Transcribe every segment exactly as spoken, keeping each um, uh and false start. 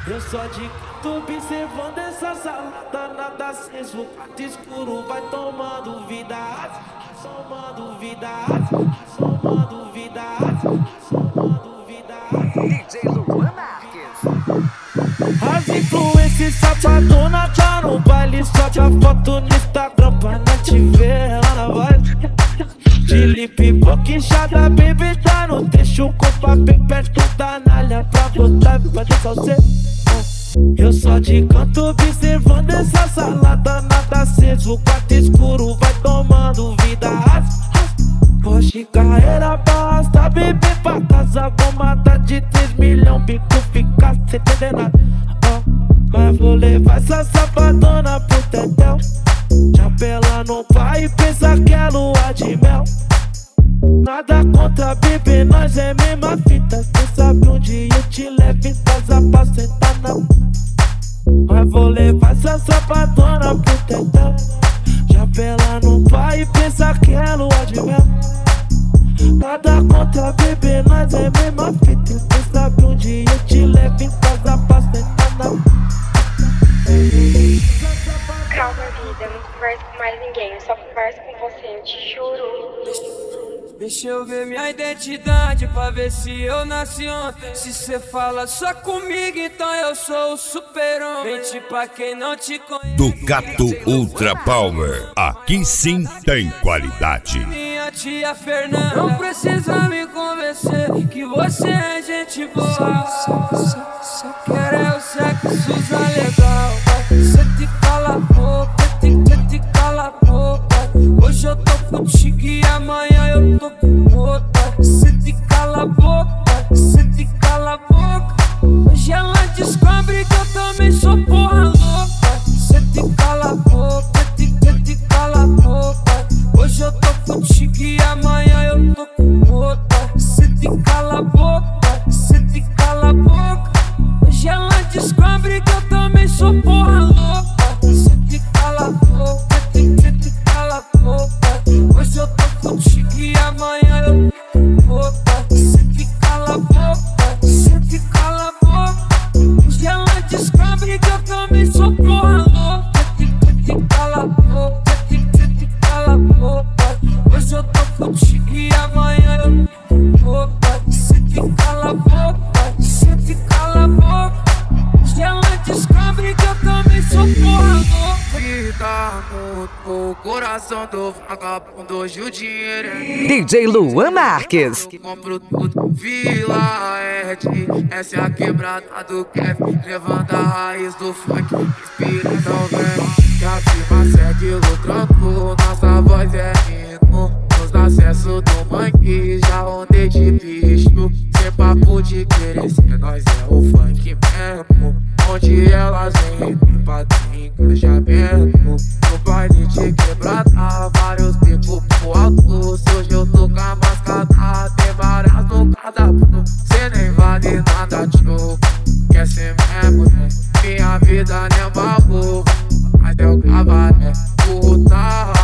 Eu só de canto observando essa salada, nada aceso, o quarto escuro vai tomando vida, somando vida, somando vida, somando vida. D J Luan Marques. As influências safadona tá no baile, sobe a foto no Instagram pra nós te ver lá na vibe. De lip boca inchada, baby, tá no trecho com papel perto da nalha pra botar e fazer salseiro. Eu só de canto observando essa salada, nada aceso, o quarto escuro vai tomando vida. Porsche, carreira pra arrastar, bebê pra casa, gomada de três milhões, bico fica sem entender nada. Oh, mas vou levar essa safadona pro tetel, chapela no pai e pensa que é lua de mel. Nada contra, bebê, nós é mesma fita. Cê sabe onde eu te levo em casa pra sentar não. Mas vou levar essa safadona pro tetel, chapela no pai e pensa que é lua de mel. Nada contra, bebê, nós é mesma fita. Cê sabe onde eu te levo em casa pra sentar não. Calma, vida, não converso com mais ninguém, eu só converso com você, eu te juro. Deixa eu ver minha identidade pra ver se eu nasci ontem. Se cê fala só comigo, então eu sou o super-homem. Mente pra quem não te conhece. Ducato Ultra Power, aqui sim tem qualidade. Minha tia Fernanda não precisa me convencer que você é gente boa. Só, só, só quero é o sexo usa legal. Cê te cala a boca, cê te cala a boca. Hoje eu tô contigo e amanhã eu tô com outra. Cê te cala a boca, cê te cala a boca. Hoje ela descobre que eu também sou porra louca. Cê te cala a boca, cê te cala a boca. Hoje eu tô contigo e amanhã eu tô com outra. Cê te cala a boca, cê te cala a boca. Hoje ela descobre que eu também sou porra louca. Cê te cala a boca, cê te cala a boca. Hoje eu tô contigo e amanhã eu tô com outra. Cê te cala a boca, cê te cala a boca. Hoje ela descobre que eu também sou porra louca. Cê te cala a boca, cê te cala a boca. Hoje eu tô contigo e amanhã eu tô com outra. Cê te cala a boca, cê te cala a boca. Hoje ela descobre que eu também sou porra louca. Vida no, no coração do vagabundo, hoje o dinheiro é D J Luan Marques. compro tudo, Vila Ed. Essa é a quebrada do Kevin, levanta a raiz do funk, inspiração vem. Que a firma segue lucrando, nossa voz é hino. Nos acessos do mangue, já ondei de bicho. Sem papo de querer ser, nós é o funk mesmo. Onde elas vêm, pra ter encaixamento. No baile de quebrada, vários bicos pro alto. Se hoje eu tô com a mascada, tem várias no cadastro. Cê nem vale nada, tio, quer ser mesmo, né? Minha vida não é uma rua, mas eu cabaré, puta.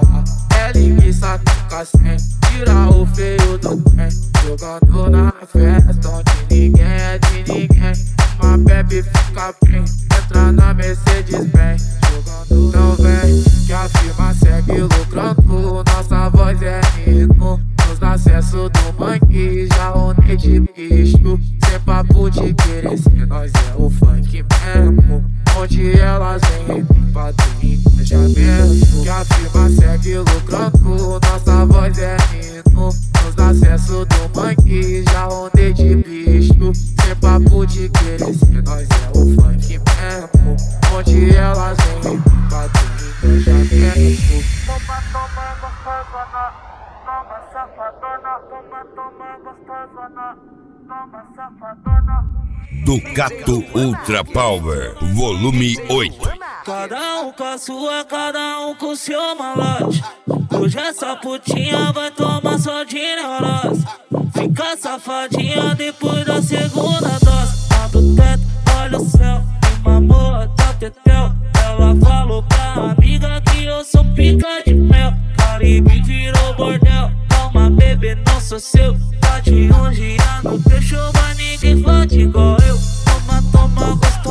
É linguiça com cacém, tira o feio do trem. Jogando na festa onde ninguém é de ninguém. Uma bebe fica bem, entra na Mercedes Benz. Jogando não vem, que a firma segue lucrando. Nossa voz é hino. Nos acessos do mangue, já ondei de bicho. Sem papo de querer ser, nós é o funk mesmo. Onde elas vêm, pra ter engajamento. Que a firma segue lucrando. Nossa voz é hino. Nos acessos do mangue, já ondei de bicho. Sem papo de querer ser, nós é o funk mesmo. Onde elas vêm, pra ter engajamento. Toma, toma, gostosona, toma, safadona. Toma, toma, gostosona, toma, safadona. Ducato Ultra Power, volume oito. Cada um com a sua, cada um com o seu malote. Hoje essa putinha vai tomar só de neurose. Fica safadinha depois da segunda dose. Lá do teto, olha o céu, me mamou até o tetel. Ela falou pra amiga que eu sou pica de mel. Caribe virou bordel, calma bebê, não sou seu. Tá de um dia no teu show, mas ninguém fode igual eu. Toma, toma, gostosa.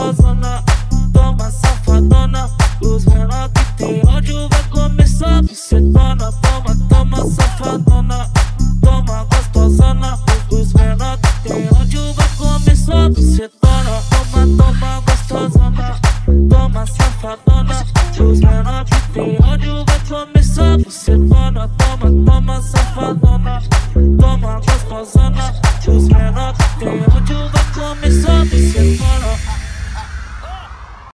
bucetona, toma, toma, safadona, toma, gostosona. Os menor que tem onde vai começar. Bucetona, toma, toma, gostosona, toma, safadona. Os menor que tem onde vai começar. Bucetona, toma, toma, safadona.